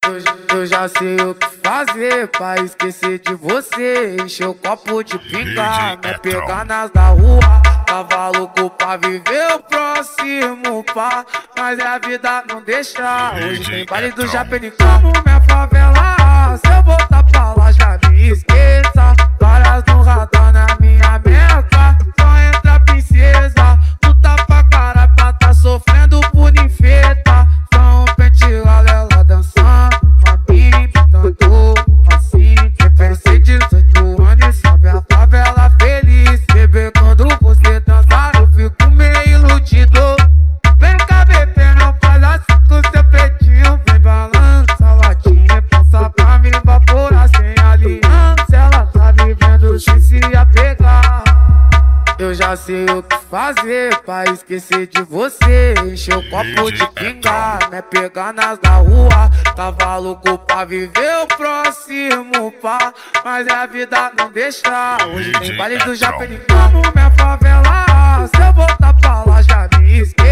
Eu já sei o que fazer pra esquecer de você. Encher o copo de pinga, me pegar nas da rua. Tava louco pra viver o próximo pá, mas a vida não deixa. Hoje tem baile do Japenicamo, minha favela. Se eu voltar pra lá já me esqueça. Várias no radar na minha meca. Só entra princesa, luta pra cara pra tá sofrendo por ninfeta. Só um pente ela dançando pra mim, tanto assim. Pensei 18 anos, sobe a favela feliz. Bebê, quando você dançar eu fico meio iludido. Vem cá, bebê, não faz assim com seu peitinho. Vem balança, latinha, passa pra me evaporar sem aliança. Ela tá vivendo sem se apegar. Eu já sei o que fazer pra esquecer de você. Encher o copo de pinga, me pegar nas da rua. Tava louco pra viver o próximo pá, mas a vida não deixa. Hoje tem baile do Japenicamo, minha favela. Se eu voltar pra lá já me esqueço.